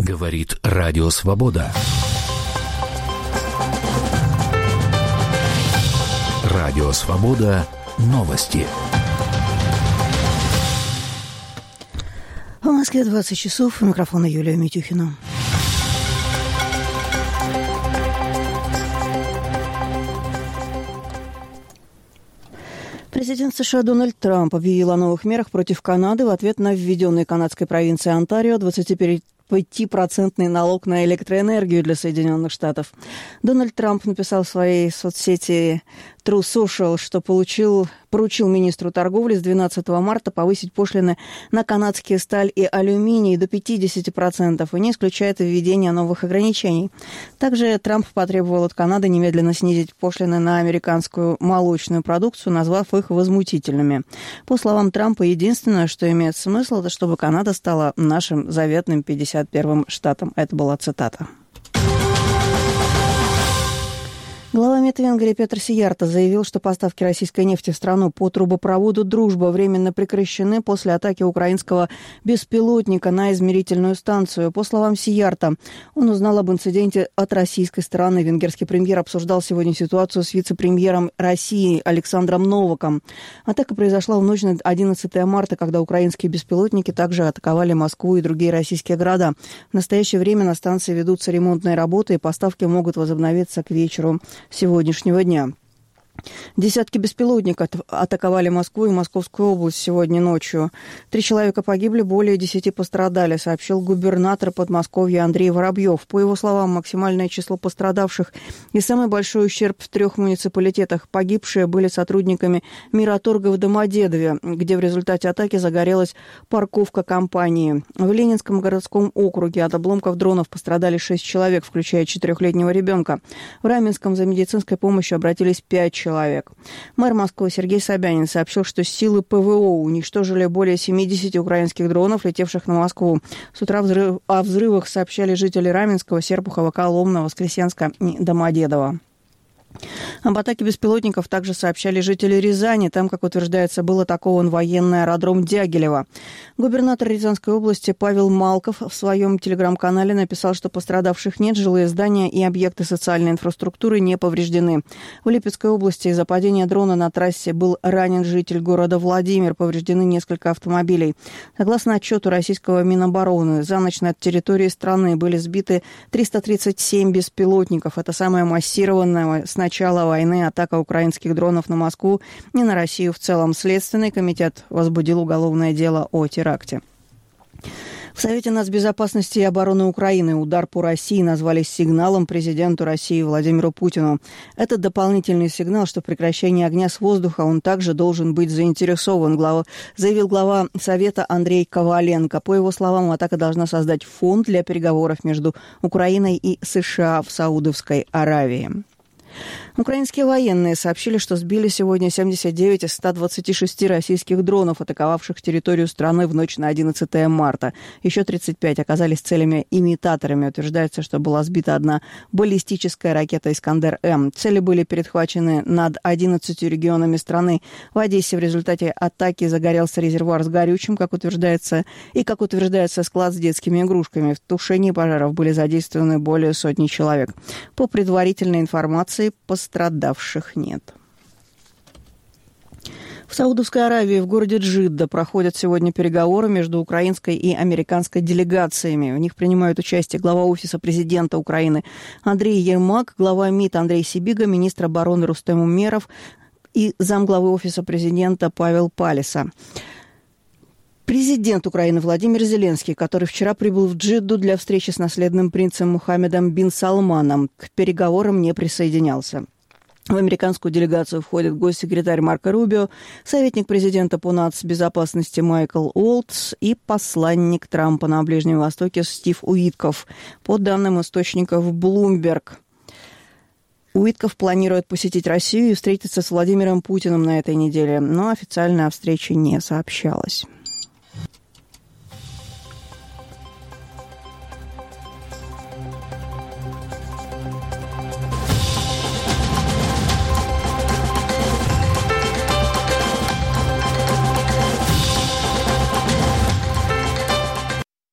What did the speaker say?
Говорит Радио Свобода. Радио Свобода. Новости. В Москве 20 часов. У микрофона Юлия Митюхина. Президент США Дональд Трамп объявил о новых мерах против Канады в ответ на введенный канадской провинцией Онтарио 25% налог на электроэнергию для Соединенных Штатов. Дональд Трамп написал в своей соцсети True Social, что поручил министру торговли с 12 марта повысить пошлины на канадские сталь и алюминий до 50% и не исключает введение новых ограничений. Также Трамп потребовал от Канады немедленно снизить пошлины на американскую молочную продукцию, назвав их возмутительными. По словам Трампа, единственное, что имеет смысл, это чтобы Канада стала нашим заветным 51-м штатом. Это была цитата. Глава МИД Венгрии Петр Сиярто заявил, что поставки российской нефти в страну по трубопроводу «Дружба» временно прекращены после атаки украинского беспилотника на измерительную станцию. По словам Сиярто, он узнал об инциденте от российской стороны. Венгерский премьер обсуждал сегодня ситуацию с вице-премьером России Александром Новаком. Атака произошла в ночь на 11 марта, когда украинские беспилотники также атаковали Москву и другие российские города. В настоящее время на станции ведутся ремонтные работы, и поставки могут возобновиться к вечеру сегодняшнего дня. Десятки беспилотников атаковали Москву и Московскую область сегодня ночью. 3 человека погибли, более 10 пострадали, сообщил губернатор Подмосковья Андрей Воробьев. По его словам, максимальное число пострадавших и самый большой ущерб в 3 муниципалитетах. Погибшие были сотрудниками Мираторга в Домодедове, где в результате атаки загорелась парковка компании. В Ленинском городском округе от обломков дронов пострадали 6 человек, включая 4-летнего ребенка. В Раменском за медицинской помощью обратились 5 человек. Мэр Москвы Сергей Собянин сообщил, что силы ПВО уничтожили более 70 украинских дронов, летевших на Москву. С утра о взрывах сообщали жители Раменского, Серпухова, Коломны, Воскресенска и Домодедово. Об атаке беспилотников также сообщали жители Рязани. Там, как утверждается, был атакован военный аэродром Дягилево. Губернатор Рязанской области Павел Малков в своем телеграм-канале написал, что пострадавших нет, жилые здания и объекты социальной инфраструктуры не повреждены. В Липецкой области из-за падения дрона на трассе был ранен житель города Владимир. Повреждены несколько автомобилей. Согласно отчету российского Минобороны, за ночь над территорией страны были сбиты 337 беспилотников. Это самая массированная с начала войны атака украинских дронов на Москву и на Россию в целом. Следственный комитет возбудил уголовное дело о теракте. В Совете нацбезопасности и обороны Украины удар по России назвали сигналом президенту России Владимиру Путину. Это дополнительный сигнал, что в прекращении огня с воздуха он также должен быть заинтересован, заявил глава Совета Андрей Коваленко. По его словам, атака должна создать фон для переговоров между Украиной и США в Саудовской Аравии. Украинские военные сообщили, что сбили сегодня 79 из 126 российских дронов, атаковавших территорию страны в ночь на 11 марта. Еще 35 оказались целями-имитаторами. Утверждается, что была сбита одна баллистическая ракета «Искандер-М». Цели были перехвачены над 11 регионами страны. В Одессе в результате атаки загорелся резервуар с горючим, как утверждается, склад с детскими игрушками. В тушении пожаров были задействованы более сотни человек. По предварительной информации, пострадавших нет. В Саудовской Аравии в городе Джидда проходят сегодня переговоры между украинской и американской делегациями. В них принимают участие глава Офиса президента Украины Андрей Ермак, глава МИД Андрей Сибига, министр обороны Рустем Умеров и замглавы Офиса президента Павел Палиса. Президент Украины Владимир Зеленский, который вчера прибыл в Джидду для встречи с наследным принцем Мухаммедом бин Салманом, к переговорам не присоединялся. В американскую делегацию входит госсекретарь Марко Рубио, советник президента по нацбезопасности Майкл Уолтс и посланник Трампа на Ближнем Востоке Стив Уитков. По данным источников Bloomberg, Уитков планирует посетить Россию и встретиться с Владимиром Путиным на этой неделе, но официально о встрече не сообщалось.